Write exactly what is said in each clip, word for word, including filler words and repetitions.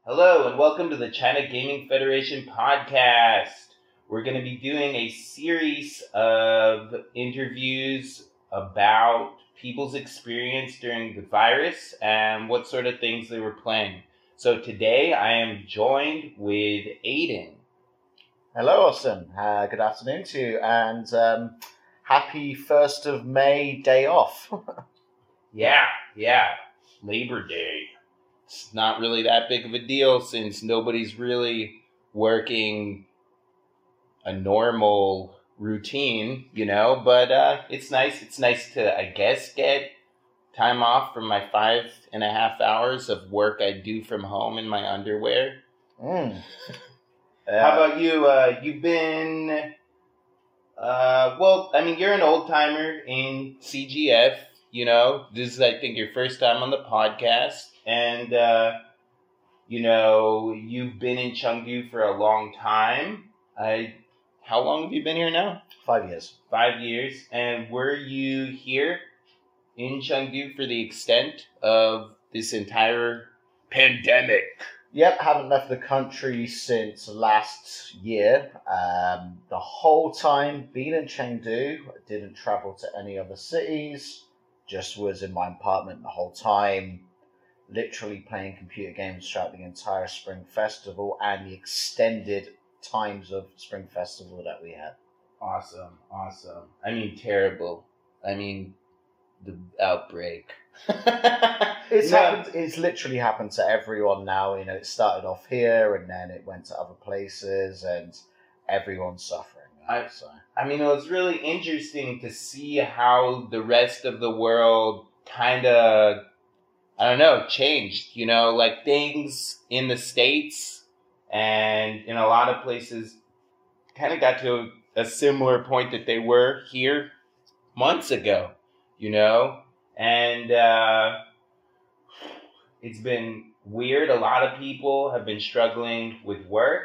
Hello and welcome to the China Gaming Federation podcast. We're going to be doing a series of interviews about people's experience during the virus and what sort of things they were playing. So today I am joined with Aiden. Hello, Austin. Uh, good afternoon to you, and um, happy first of May day off. Yeah, yeah, Labor Day. It's not really that big of a deal since nobody's really working a normal routine, you know, but uh, it's nice. It's nice to, I guess, get time off from my five and a half hours of work I do from home in my underwear. Mm. How about you? Uh, you've been, uh, well, I mean, you're an old timer in C G F, you know, this is, I think, your first time on the podcast. And, uh, you know, you've been in Chengdu for a long time. I, how long have you been here now? Five years. Five years. And were you here in Chengdu for the extent of this entire pandemic? Yep, haven't left the country since last year. Um, the whole time being in Chengdu, didn't travel to any other cities, just was in my apartment the whole time. Literally playing computer games throughout the entire Spring Festival and the extended times of Spring Festival that we had. Awesome, awesome. I mean, terrible. I mean, the outbreak. It's No. happened. It's literally happened to everyone now. You know, it started off here and then it went to other places, and everyone's suffering. I- so. I mean, it was really interesting to see how the rest of the world kind of, I don't know, changed. You know, like things in the States and in a lot of places kind of got to a, a similar point that they were here months ago, you know? And uh, it's been weird. A lot of people have been struggling with work.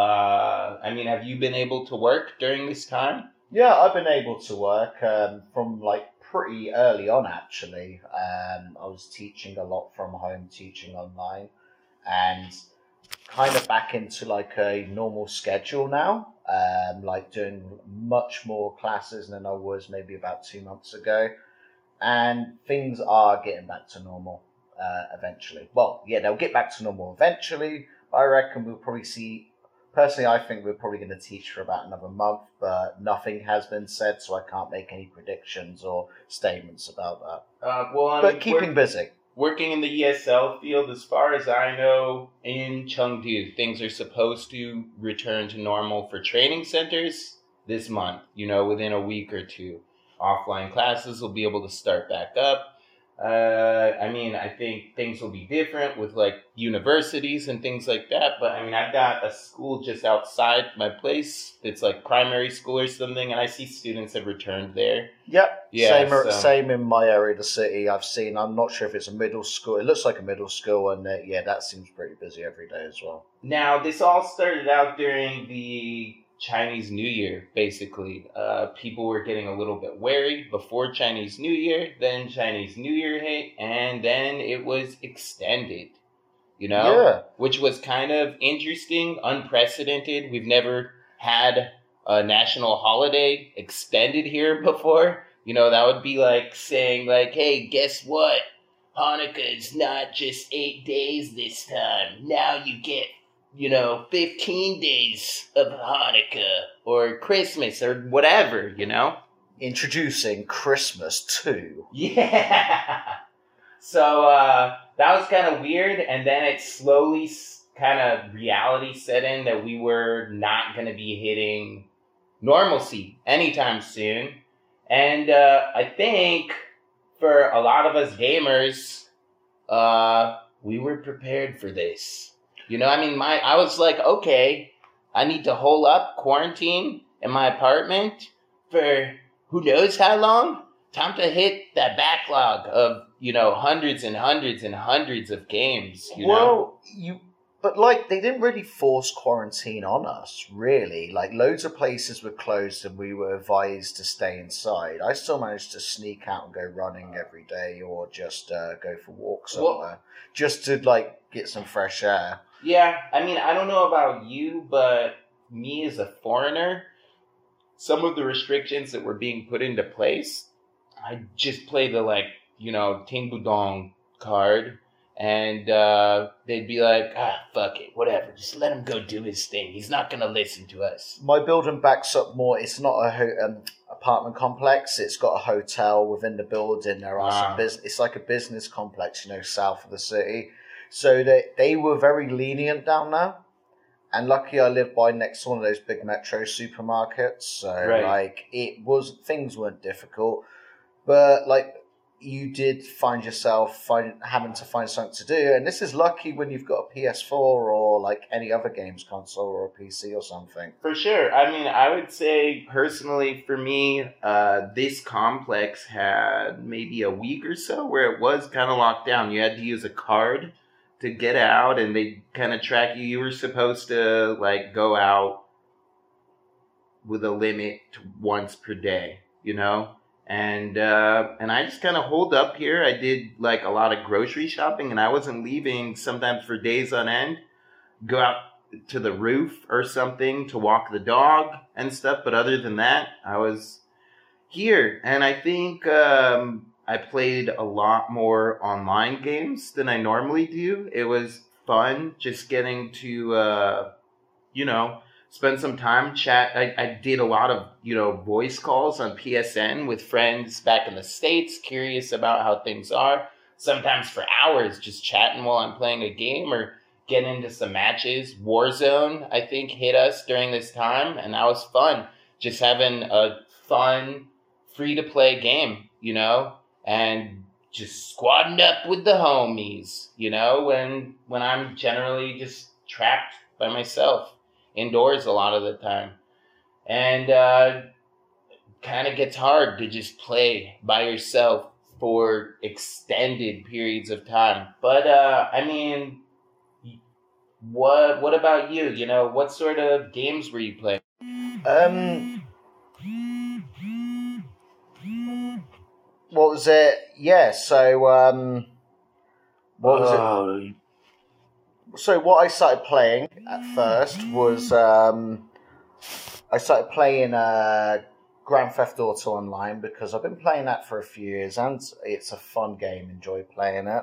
Uh, I mean, have you been able to work during this time? Yeah, I've been able to work um, from like pretty early on, actually. Um, I was teaching a lot from home, teaching online, and kind of back into like a normal schedule now. Um, like doing much more classes than I was maybe about two months ago. And things are getting back to normal uh, eventually. Well, yeah, they'll get back to normal eventually. I reckon we'll probably see. Personally, I think we're probably going to teach for about another month, but nothing has been said, so I can't make any predictions or statements about that. Uh, well, I But mean, keeping work- busy. working in the E S L field, as far as I know, in Chengdu, things are supposed to return to normal for training centers this month, you know, within a week or two. Offline classes will be able to start back up. Uh, I mean, I think things will be different with like universities and things like that. But I mean, I've got a school just outside my place. It's like primary school or something, and I see students have returned there. Yep, Yeah, same, so- same in my area of the city. I've seen, I'm not sure if it's a middle school. It looks like a middle school, and uh, yeah, that seems pretty busy every day as well. Now, this all started out during the Chinese New Year, basically. Uh, people were getting a little bit wary before Chinese New Year, then Chinese New Year hit, and then it was extended, you know? Yeah. Which was kind of interesting, unprecedented. We've never had a national holiday extended here before. You know, that would be like saying, like, hey, guess what? Hanukkah is not just eight days this time. Now you get, you know, fifteen days of Hanukkah or Christmas or whatever, you know? Introducing Christmas too. Yeah. So uh, that was kind of weird, and then it slowly s- kind of reality set in that we were not going to be hitting normalcy anytime soon. And uh, I think for a lot of us gamers, uh, we were prepared for this. You know, I mean, my I was like, okay, I need to hole up, quarantine in my apartment for who knows how long. Time to hit that backlog of, you know, hundreds and hundreds and hundreds of games, you know? Well, you but like they didn't really force quarantine on us, really. Like loads of places were closed and we were advised to stay inside. I still managed to sneak out and go running every day, or just uh, go for walks somewhere, Well, just to like get some fresh air. yeah, I mean, I don't know about you, but me as a foreigner, some of the restrictions that were being put into place, I just play the, like, you know, Ting Budong card, and uh, they'd be like, ah, fuck it, whatever, just let him go do his thing. He's not going to listen to us. My building backs up more. It's not a ho- um, apartment complex. It's got a hotel within the building. There are Wow. some business. It's like a business complex, you know, south of the city. So they they were very lenient down there. And lucky I live by next to one of those big metro supermarkets. So Right. like it was things weren't difficult, but like you did find yourself find, having to find something to do. And this is lucky when you've got a P S four or like any other games console or a P C or something. For sure. I mean, I would say personally for me, uh, this complex had maybe a week or so where it was kind of locked down. You had to use a card to get out, and they kind of track you. You were supposed to like go out with a limit to once per day, you know? And uh, and I just kind of holed up here. I did like a lot of grocery shopping, and I wasn't leaving sometimes for days on end. Go out to the roof or something to walk the dog and stuff. But other than that, I was here. And I think um, I played a lot more online games than I normally do. It was fun just getting to, uh, you know, spend some time chat. I, I did a lot of, you know, voice calls on P S N with friends back in the States, curious about how things are. Sometimes for hours just chatting while I'm playing a game or getting into some matches. Warzone, I think, hit us during this time, and that was fun. Just having a fun, free-to-play game, you know, and just squadding up with the homies, you know, when when I'm generally just trapped by myself. Indoors a lot of the time. And uh, kind of gets hard to just play by yourself for extended periods of time. But, uh, I mean, what what about you? You know, what sort of games were you playing? Um, what was it? Yeah, so, um, what was it? Oh, So what I started playing at first was um, I started playing uh, Grand Theft Auto Online because I've been playing that for a few years and it's a fun game. Enjoy playing it.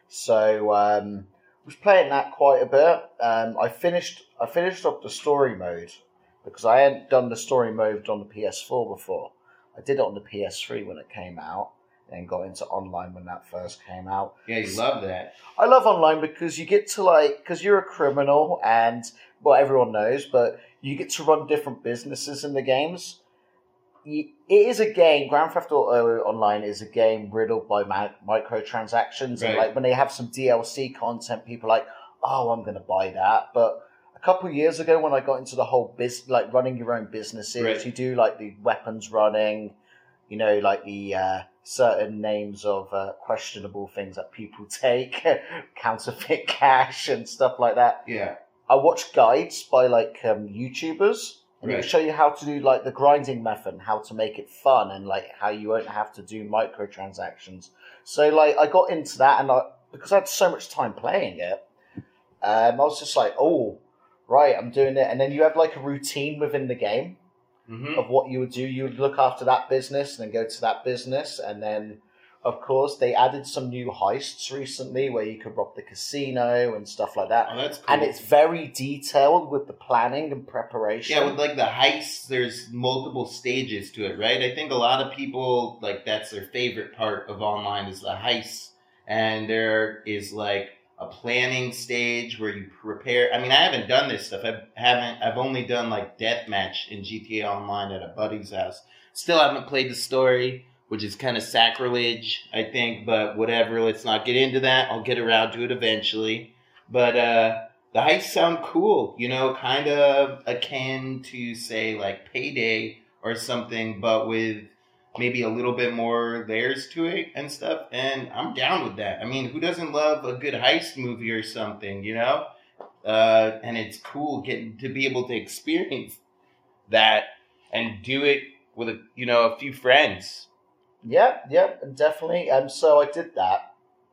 So um, I was playing that quite a bit. Um, I finished I finished up the story mode because I hadn't done the story mode on the P S four before. I did it on the P S three when it came out. And got into online when that first came out. yeah, you love that. I love online because you get to like, because you're a criminal and, well, everyone knows, but you get to run different businesses in the games. It is a game, Grand Theft Auto Online is a game riddled by ma- microtransactions. Right. And like when they have some D L C content, people are like, oh, I'm going to buy that. But a couple of years ago when I got into the whole biz, like running your own businesses, Right. you do like the weapons running, you know, like the uh, certain names of uh, questionable things that people take, counterfeit cash and stuff like that. Yeah. I watch guides by like um, YouTubers, and Right. they show you how to do like the grinding method, and how to make it fun, and like how you won't have to do microtransactions. So like I got into that, and I, because I had so much time playing it, um, I was just like, oh, right, I'm doing it. And then you have like a routine within the game. Mm-hmm. Of what you would do. You would look after that business and then go to that business. And then, of course, they added some new heists recently where you could rob the casino and stuff like that. Oh, that's cool. And it's very detailed with the planning and preparation. Yeah, with like the heists, there's multiple stages to it, right? I think a lot of people, like, that's their favorite part of online is the heists. And there is like a planning stage where you prepare. I mean, I haven't done this stuff. I haven't. I've only done like deathmatch in G T A Online at a buddy's house. Still haven't played the story, which is kind of sacrilege, I think. But whatever. Let's not get into that. I'll get around to it eventually. But uh, the heists sound cool. You know, kind of akin to say like Payday or something, but with maybe a little bit more layers to it and stuff, and I'm down with that. I mean, who doesn't love a good heist movie or something, you know? uh, and it's cool getting to be able to experience that and do it with a you know a few friends. Yeah, yeah, and definitely. Um, so I did that.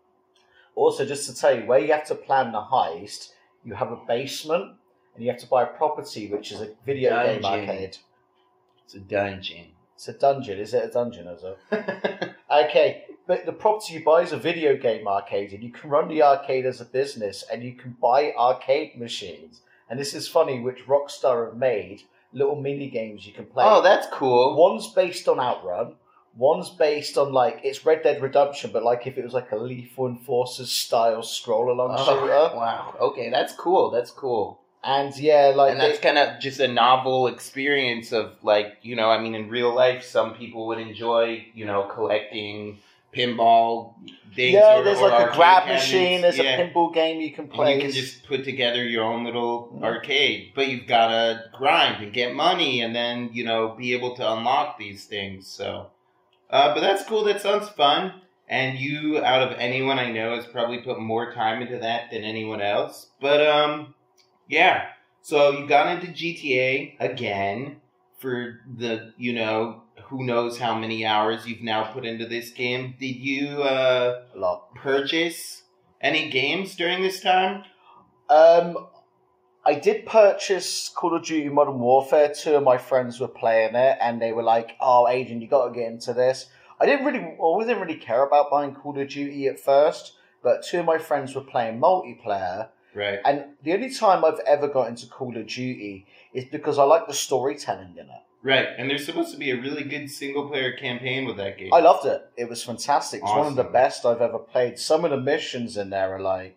Also, just to tell you, where you have to plan the heist, you have a basement, and you have to buy a property, which is a video game Dungeon. arcade. It's a dungeon. It's a dungeon. Is it a dungeon, is it? Okay, but the property you buy is a video game arcade, and you can run the arcade as a business, and you can buy arcade machines. And this is funny, which Rockstar have made little mini games you can play. Oh, that's cool. One's based on Outrun. One's based on, like, it's Red Dead Redemption, but like if it was like a Lethal Enforcers style scroll along Oh, shooter. wow. Okay, that's cool. That's cool. And yeah, like And that's they- kind of just a novel experience of, like, you know, I mean, in real life, some people would enjoy, you know, collecting pinball things. yeah, or, there's or like a arcade grab cabinets. machine. There's Yeah. a pinball game you can play. And you can just put together your own little Mhm. arcade, but you've got to grind and get money, and then you know be able to unlock these things. So, uh, but that's cool. That sounds fun. And you, out of anyone I know, has probably put more time into that than anyone else. But um, yeah. So you got into G T A again for the you know who knows how many hours you've now put into this game. Did you uh, a lot. purchase any games during this time? Um, I did purchase Call of Duty Modern Warfare. Two of my friends were playing it, and they were like, "Oh, Adrian, you got to get into this." I didn't really, well, we didn't really care about buying Call of Duty at first, but two of my friends were playing multiplayer, Right. and the only time I've ever got into Call of Duty is because I like the storytelling in it. Right, and there's supposed to be a really good single-player campaign with that game. I loved it. It was fantastic. It's one of the Awesome. best I've ever played. Some of the missions in there are like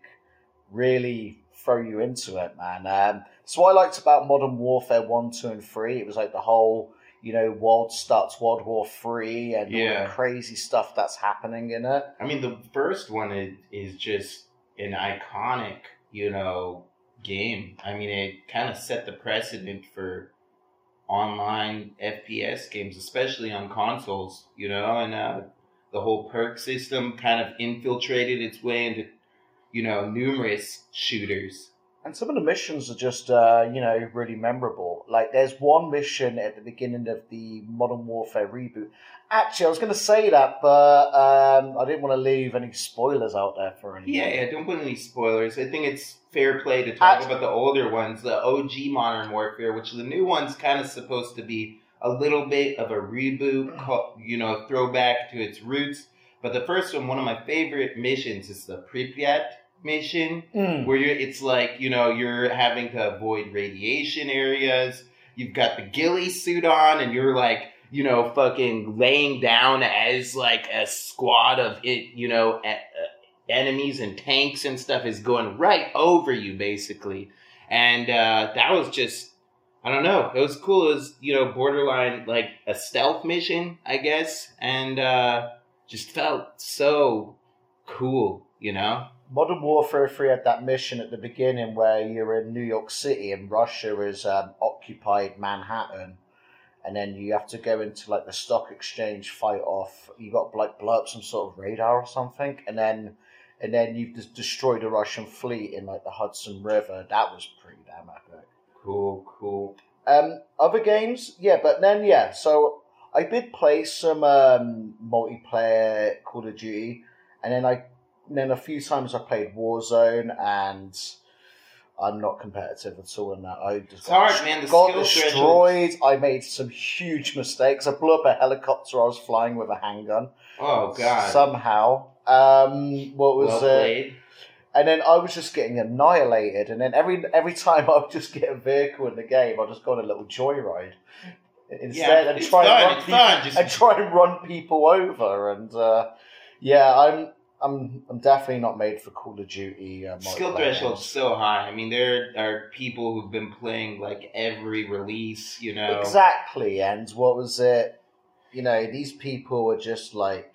really throw you into it, man. Um, so what I liked about Modern Warfare one, two, and three, it was like the whole, you know, world starts World War Three and all Yeah. the crazy stuff that's happening in it. I mean, the first one is, is just an iconic, you know, game. I mean, it kind of set the precedent for online F P S games, especially on consoles, you know, and uh, the whole perk system kind of infiltrated its way into, you know, numerous shooters. And some of the missions are just, uh, you know, really memorable. Like, there's one mission at the beginning of the Modern Warfare reboot. Actually, I was going to say that, but um, I didn't want to leave any spoilers out there for anyone. Yeah, yeah, don't put any spoilers. I think it's fair play to talk Act- about the older ones, the O G Modern Warfare, which the new one's kind of supposed to be a little bit of a reboot, co- you know, throwback to its roots. But the first one, one of my favorite missions is the Pripyat mission, Mm. where you're, it's like, you know, you're having to avoid radiation areas. You've got the ghillie suit on, and you're like, you know, fucking laying down as like a squad of it, you know, a- uh, enemies and tanks and stuff is going right over you, basically. And uh, that was just, I don't know, it was cool. It was, you know, borderline like a stealth mission, I guess, and uh, just felt so cool, you know? Modern Warfare three had that mission at the beginning where you're in New York City and Russia has um, occupied Manhattan. And then you have to go into like the stock exchange, fight off. You got to like blow up some sort of radar or something, and then and then you've just destroyed a Russian fleet in like the Hudson River. That was pretty damn epic. Cool, cool. Um, other games, yeah, but then yeah. So I did play some um, multiplayer Call of Duty, and then I and then a few times I played Warzone, and I'm not competitive at all in that. I just It's got, hard, man. The got skill destroyed. I made some huge mistakes. I blew up a helicopter I was flying with a handgun. Oh, God. Somehow. Um, what was well it? played. And then I was just getting annihilated. And then every every time I would just get a vehicle in the game, I'd just go on a little joyride instead Yeah, and it's try fun, and run it's people, fun, just- and try and run people over. And uh, yeah, I'm I'm I'm definitely not made for Call of Duty. Uh, Skill multiplayer threshold's games. so high. I mean, there are people who've been playing like every release, you know. Exactly. And what was it? You know, these people are just like.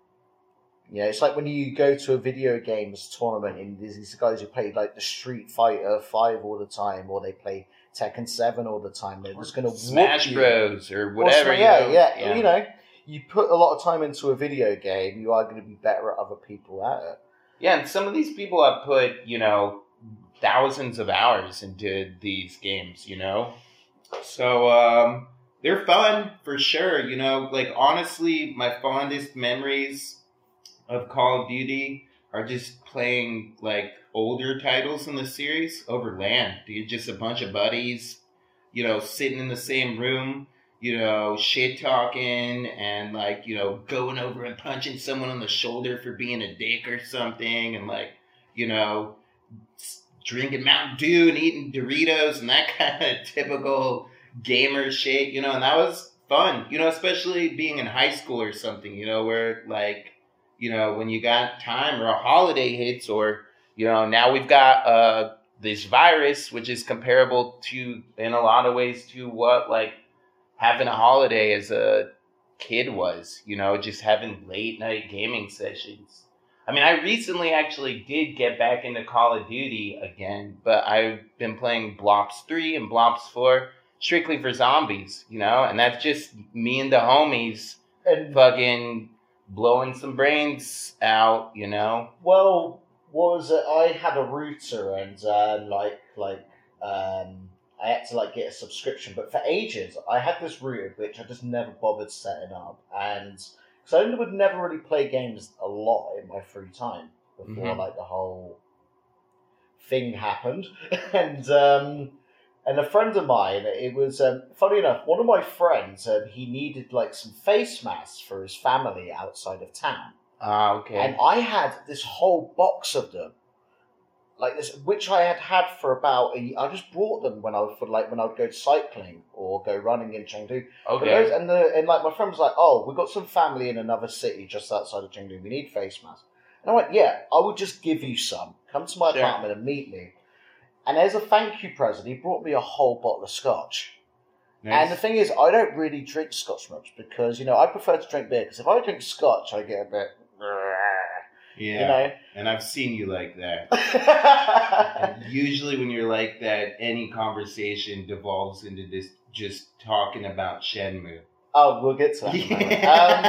You know, it's like when you go to a video games tournament and there's these guys who play like the Street Fighter five all the time, or they play Tekken seven all the time. They're just going to Smash you. Bros or Or whatever. something- yeah, you know? yeah, You know, you put a lot of time into a video game, you are going to be better at other people at it. Yeah, and some of these people have put, you know, thousands of hours into these games, you know? So, um, they're fun for sure, you know? Like, honestly, my fondest memories of Call of Duty are just playing, like, older titles in the series over LAN. Dude, just a bunch of buddies, you know, sitting in the same room, you know, shit talking and, like, you know, going over and punching someone on the shoulder for being a dick or something, and, like, you know, drinking Mountain Dew and eating Doritos and that kind of typical gamer shit, you know, and that was fun, you know, especially being in high school or something, you know, where, like, you know, when you got time or a holiday hits, or, you know, now we've got uh, this virus, which is comparable to, in a lot of ways, to what, like, having a holiday as a kid was, you know, just having late night gaming sessions. I mean, I recently actually did get back into Call of Duty again, but I've been playing Blops three and Blops four strictly for zombies, you know, and that's just me and the homies And fucking blowing some brains out, you know. well, what was it? I had a router, and um, like like um, I had to like get a subscription. But for ages, I had this router which I just never bothered setting up, and because I would never really play games a lot in my free time before Mhm. like the whole thing happened, and um, and a friend of mine, it was um, funny enough. One of my friends, um, he needed like some face masks for his family outside of town. Ah, okay. And I had this whole box of them, like this, which I had had for about a year. I just brought them when I would, for like when I would go cycling or go running in Chengdu. But Okay. those- and the and like my friend was like, "Oh, we've got some family in another city just outside of Chengdu. We need face masks." And I went, "Yeah, I will just give you some. Come to my Sure. apartment and meet me." And as a thank you present, he brought me a whole bottle of scotch. And the Nice. thing is, I don't really drink scotch much because, you know, I prefer to drink beer. Because if I drink scotch, I get a bit, Yeah. And I've seen you like that. you know. And usually when you're like that, any conversation devolves into this just talking about Shenmue. Oh, we'll get to that. in a moment.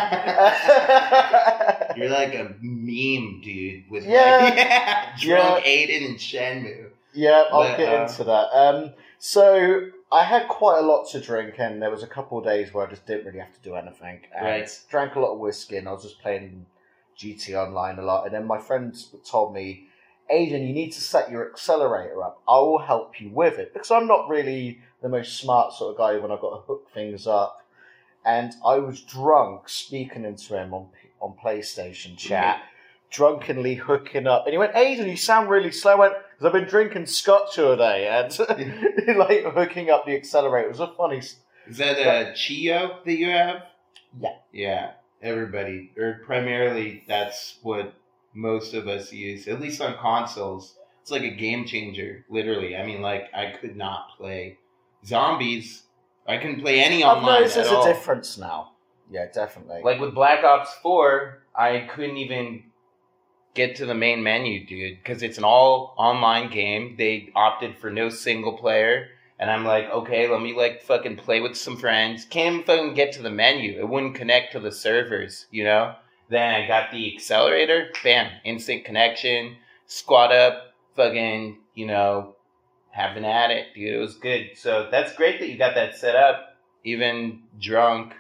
Um, You're like a meme, dude, with Yeah. like, yeah, drunk Aiden and Shenmue. yeah, I'll But, get uh, into that. Um, so I had quite a lot to drink, and there was a couple of days where I just didn't really have to do anything. And Right. drank a lot of whiskey, and I was just playing G T Online a lot. And then my friend told me, Aiden, you need to set your accelerator up. I will help you with it. Because I'm not really the most smart sort of guy when I've got to hook things up. And I was drunk speaking into him on on PlayStation chat, drunkenly hooking up. And he went, Aiden, you sound really slow. I went, because I've been drinking scotch all day. And like hooking up the accelerator. It was a funny... Is that a Chio that you have? Yeah. Yeah. Everybody, or primarily, that's what most of us use, at least on consoles. It's like a game changer, literally. I mean, like, I could not play zombies. I couldn't play any I've online noticed at there's all. a difference now. Yeah, definitely. Like with Black Ops four, I couldn't even get to the main menu, dude, because it's an all online game. They opted for no single player. And I'm like, okay, let me like fucking play with some friends. Can't even fucking get to the menu. It wouldn't connect to the servers, you know? Then I got the accelerator, bam, instant connection, squad up, fucking, you know, having at it, dude. It was good. So that's great that you got that set up, even drunk.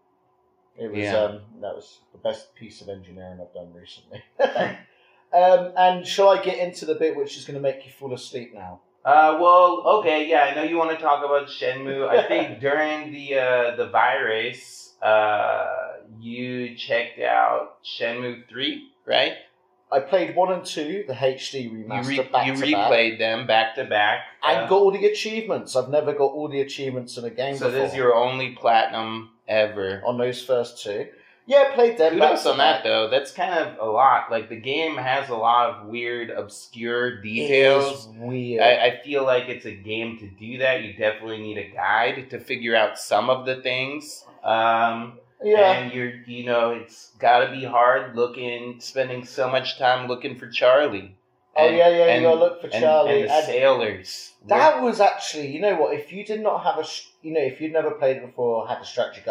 It was Yeah. um, that was the best piece of engineering I've done recently. um, and shall I get into the bit which is going to make you fall asleep now? Uh, well, okay, yeah, I know you want to talk about Shenmue. I think during the uh, the virus, uh, you checked out Shenmue three, right? I played one and two, the H D You, remaster, re- back you to replayed back, them back to back. and uh, got all the achievements. I've never got all the achievements in a game So before. this is your only platinum ever. on those first two. Yeah, played them. back Kudos to on that back. though. That's kind of a lot. Like the game has a lot of weird, obscure It details. is weird. I, I feel like it's a game to do that. You definitely need a guide to figure out some of the things. Um, yeah, And you're, you know, it's got to be hard looking, spending so much time looking for Charlie. Oh, And- yeah, yeah, you and- gotta look for and- Charlie. and the And sailors. that was actually, you know what? If you did not have a, sh- you know, if you'd never played it before or had a strategy guide,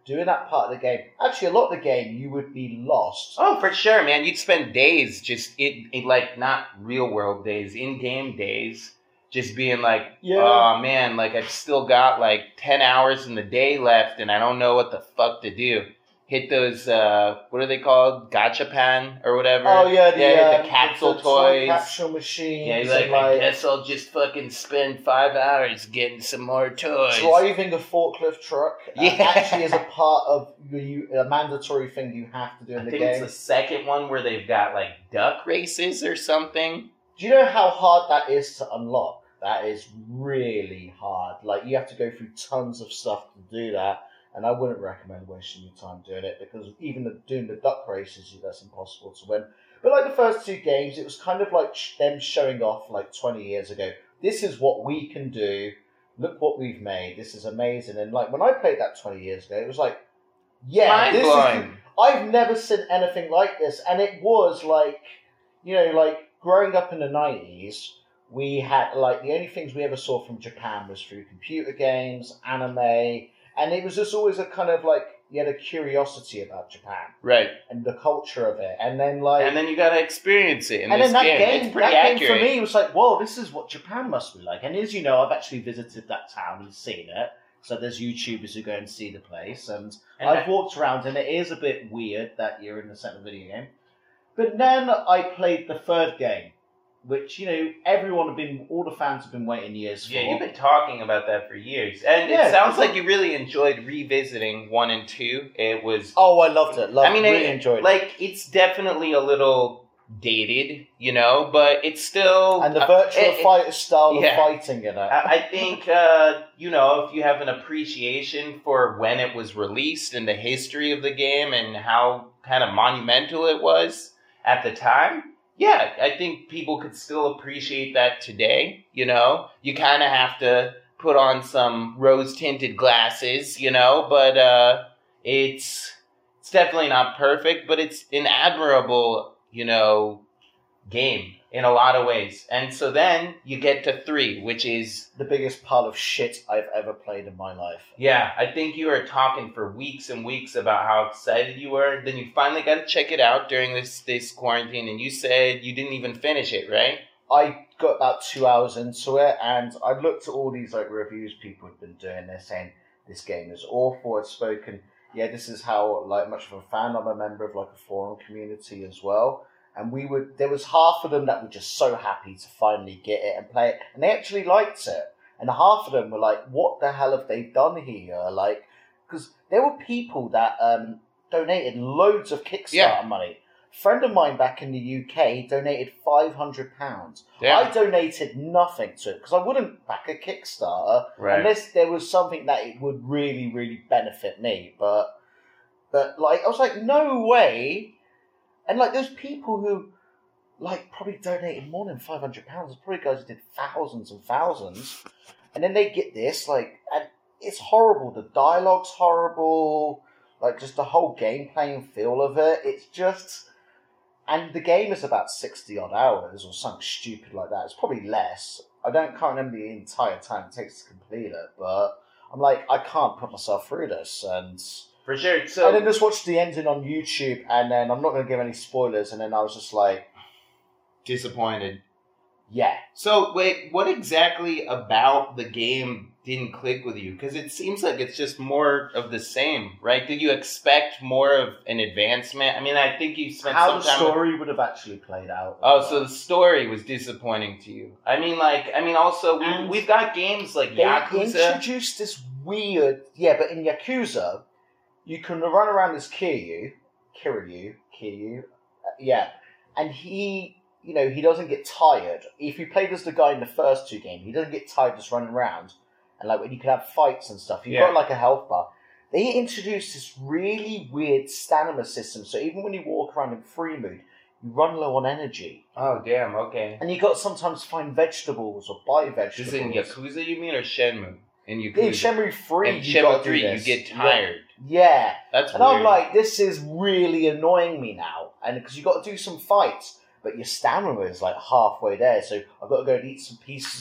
doing that part of the game, actually a lot of the game, you would be lost. Oh, for sure, man. You'd spend days just, in, in like, not real world days, in-game days, just being like, Yeah. oh, man, like, I've still got, like, ten hours in the day left, and I don't know what the fuck to do. Hit those, uh, what are they called? Gachapan or whatever? Oh, yeah, the, yeah, uh, the capsule the toys. capsule machines. Yeah, you're like, and, I guess I'll just fucking spend five hours getting some more toys. driving a forklift truck uh, Yeah. actually is a part of you, a mandatory thing you have to do in I the think game. it's the second one where they've got, like, duck races or something. Do you know how hard that is to unlock? That is really hard. Like, you have to go through tons of stuff to do that. And I wouldn't recommend wasting your time doing it because even the, doing the duck races, that's impossible to win. But like the first two games, it was kind of like sh- them showing off like twenty years ago. This is what we can do. Look what we've made. This is amazing. And like when I played that twenty years ago, it was like, yeah, this is. Mind-blowing. I've never seen anything like this. And it was like, you know, like growing up in the nineties, we had like the only things we ever saw from Japan was through computer games, anime. And it was just always a kind of like, you had a curiosity about Japan. Right. And the culture of it. And then like... And then you gotta experience it in and this then that game. game, It's pretty that accurate. game for me was like, whoa, this is what Japan must be like. And as you know, I've actually visited that town and seen it. So there's YouTubers who go and see the place. And, And I've that- walked around and it is a bit weird that you're in the second video game. But then I played the third game. Which, you know, everyone have been, all the fans have been waiting years for. Yeah, you've been talking about that for years. And Yeah, it sounds it's like like- you really enjoyed revisiting one and two. It was... Oh, I loved it. Loved, I mean, really it, enjoyed it. like, it's definitely a little dated, you know, but it's still... And the uh, virtual it- it- fighter style yeah. of fighting in it. I I think, uh, you know, if you have an appreciation for when it was released and the history of the game and how kind of monumental it was at the time, yeah, I think people could still appreciate that today, you know? You kind of have to put on some rose-tinted glasses, you know, but uh, it's it's definitely not perfect, but it's an admirable, you know, game in a lot of ways. And so then you get to three, which is... The biggest pile of shit I've ever played in my life. Yeah, I think you were talking for weeks and weeks about how excited you were. Then you finally got to check it out during this, this quarantine, and you said you didn't even finish it, right? I got about two hours into it, and I looked at all these like reviews people had been doing. They're saying this game is awful. I'd spoken, yeah, this is how like much of a fan I'm a member of like a forum community as well. And we would, there was half of them that were just so happy to finally get it and play it, and they actually liked it. And half of them were like, "What the hell have they done here?" Like, because there were people that um, donated loads of Kickstarter Yeah. money. A friend of mine back in the U K donated five hundred pounds. Yeah. I donated nothing to it because I wouldn't back a Kickstarter Right. unless there was something that it would really, really benefit me. But, but like, I was like, no way. And like, there's people who, like, probably donated more than five hundred pounds. There's probably guys who did thousands and thousands. And then they get this, like, and it's horrible. The dialogue's horrible. Like, just the whole gameplay and feel of it. It's just... And the game is about sixty odd hours or something stupid like that. It's probably less. I don't can't remember the entire time it takes to complete it, but I'm like, I can't put myself through this. And... For sure. So, and then just watched the ending on YouTube, and then I'm not going to give any spoilers, and then I was just like, disappointed. yeah. So, wait, what exactly about the game didn't click with you? Because it seems like it's just more of the same, right? Did you expect more of an advancement? I mean, I think you spent How some the time... with- story would have actually played out. Oh, so the story was disappointing to you. I mean, like, I mean, also, we, And we've got games like They Yakuza. introduced this weird... Yeah, but in Yakuza, you can run around as Kiryu, Kiryu, Kiryu, uh, yeah, and he... You know, he doesn't get tired. If you played as the guy in the first two games, he doesn't get tired just running around. And like when you can have fights and stuff, you've Yeah. got like a health bar. They introduced this really weird stamina system. So even when you walk around in free mood, you run low on energy. Oh, damn, okay. And you got to sometimes find vegetables or buy vegetables. Is it in Yakuza, you mean, or Shenmue? In Yakuza. In Shenmue three, In you Shenmue got three, do you this. get tired. Yeah. That's And weird. I'm like, this is really annoying me now. And because you got to do some fights. But your stamina is like halfway there, so I've got to go and eat some pieces of broccoli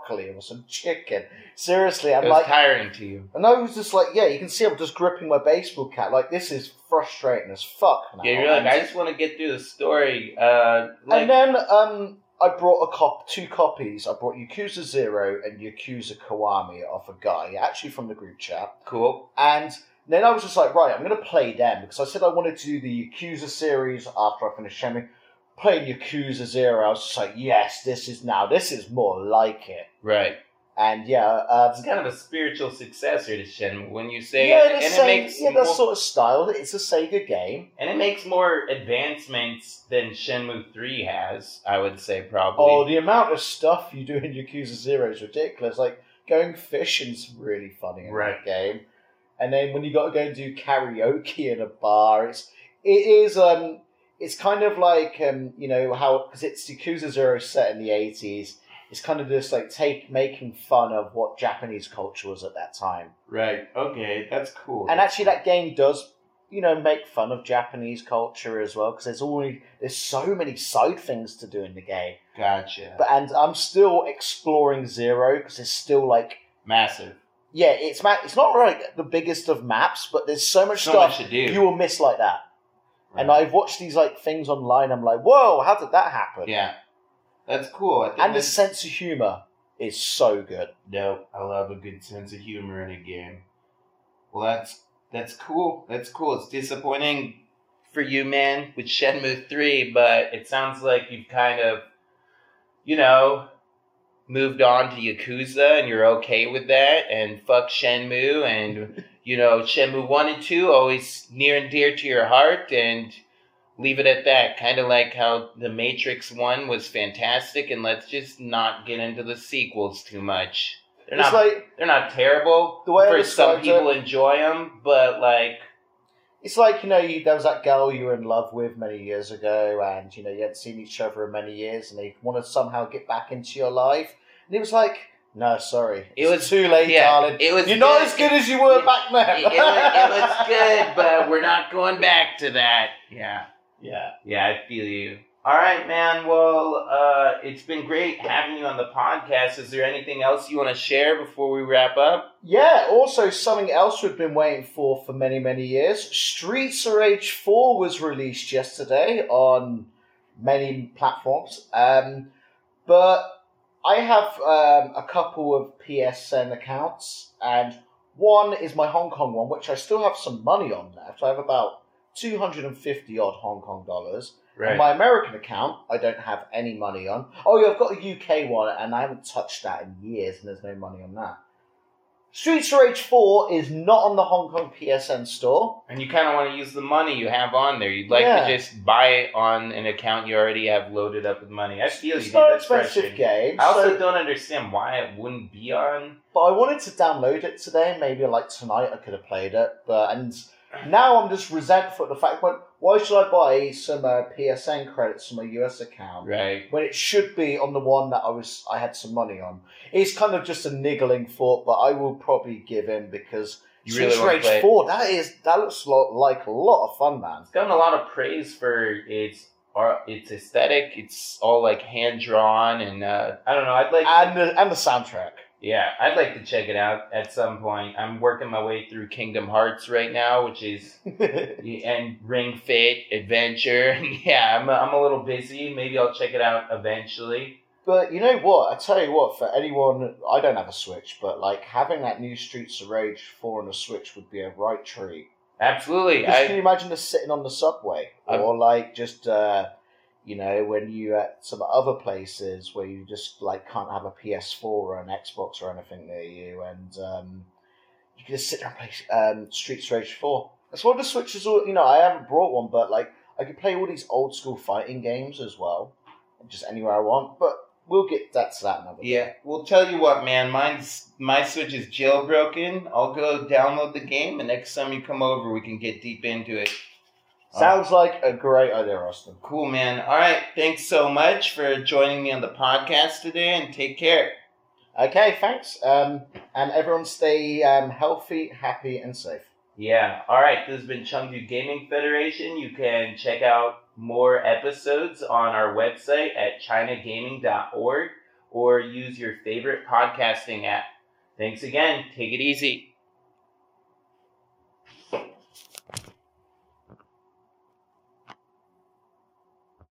broccoli or some chicken. Seriously, I'm It was like, tiring to you. and I was just like, yeah, you can see I'm just gripping my baseball cap. Like, this is frustrating as fuck now. Yeah, you're like, And- I just want to get through the story. Uh, like, and then um, I brought a cop, two copies. I brought Yakuza Zero and Yakuza Kiwami off a guy, actually from the group chat. cool. And then I was just like, right, I'm going to play them because I said I wanted to do the Yakuza series after I finished Shenmue. Playing Yakuza Zero, I was just like, yes, this is now, this is more like it. Right. And yeah, uh, It's kind of a spiritual successor to Shenmue when you say yeah, it, the and same, it makes yeah, that more, sort of style. It's a Sega game. and it makes more advancements than Shenmue three has. I would say probably. Oh, the amount of stuff you do in Yakuza Zero is ridiculous. Like, going fishing's really funny in Right. that game. And then when you got to go and do karaoke in a bar, it's it is um it's kind of like um you know how because it's Yakuza Zero set in the eighties. It's kind of just like take making fun of what Japanese culture was at that time. Right. Okay, that's cool. And actually, that game does you know make fun of Japanese culture as well because there's always there's so many side things to do in the game. Gotcha. But and I'm still exploring Zero because it's still like. Massive. Yeah, it's ma- it's not like the biggest of maps, but there's so much So stuff much to do. you will miss like that. And Right. I've watched these like things online. I'm like, whoa, how did that happen? Yeah, that's cool. I think And the that's, sense of humor is so good. no, I love a good sense of humor in a game. Well, that's that's cool. That's cool. It's disappointing for you, man, with Shenmue three, but it sounds like you've kind of, you know, moved on to Yakuza, and you're okay with that. And fuck Shenmue, and you know, Shenmue one and two always near and dear to your heart, and leave it at that. Kind of like how The Matrix one was fantastic, and let's just not get into the sequels too much. They're It's not like they're not terrible. The way I For some described people it- enjoy them, but like, it's like you know you, there was that girl you were in love with many years ago, and you know you hadn't seen each other in many years, and they want to somehow get back into your life, and it was like, no, sorry, It it's was- too late, yeah, darling. it was You're not good. as good as you were It- back then. it, it, was, it was good, but we're not going back to that. Yeah. yeah. Yeah, I feel you. All right, man. Well, uh, it's been great having you on the podcast. Is there anything else you want to share before we wrap up? Yeah, also something else we've been waiting for for many, many years. Streets of Rage four was released yesterday on many platforms. Um, but I have um, a couple of P S N accounts, and one is my Hong Kong one, which I still have some money on left. I have about two hundred fifty odd Hong Kong dollars. On my American account, I don't have any money on. Oh yeah, I've got a U K one, and I haven't touched that in years, and there's no money on that. Streets of Rage four is not on the Hong Kong P S N store. And you kind of want to use the money you have on there. You'd like Yeah. to just buy it on an account you already have loaded up with money. I feel you. It's dude. not an That's expensive frustrating. game, I also so- don't understand why it wouldn't be on. but I wanted to download it today. Maybe like tonight I could have played it, but and now I'm just resentful at the fact when why should I buy some uh, P S N credits from my U S account Right. when it should be on the one that I was I had some money on? It's kind of just a niggling thought, but I will probably give in because You really Streets of wanna Rage play it. four that is that looks lo- like a lot of fun, man. It's gotten a lot of praise for its art, its aesthetic. It's all like hand drawn, and uh, I don't know. I'd like, And the, and the soundtrack. yeah, I'd like to check it out at some point. I'm working my way through Kingdom Hearts right now, which is and Ring Fit Adventure. Yeah, I'm a, I'm a little busy. Maybe I'll check it out eventually. But you know what? I tell you what, for anyone, I don't have a Switch, but like having that new Streets of Rage four on a Switch would be a right treat. Absolutely. Because can I, you imagine just sitting on the subway, I've- or like just uh, you know when you at some other places where you just like can't have a P S four or an Xbox or anything near you, and um, you can just sit there and play um, Streets of Rage four. That's what the Switch is all. You know, I haven't brought one, but like I could play all these old school fighting games as well, just anywhere I want. But we'll get that to that another day. yeah, we'll tell you what, man. Mine's my Switch is jailbroken. I'll go download the game, and next time you come over, we can get deep into it. Sounds like a great idea, Austin. Cool, man. All right. Thanks so much for joining me on the podcast today, and take care. Okay, thanks. Um, and everyone stay um, healthy, happy, and safe. Yeah. All right. This has been Chengdu Gaming Federation. You can check out more episodes on our website at china gaming dot org. or use your favorite podcasting app. Thanks again. Take it easy.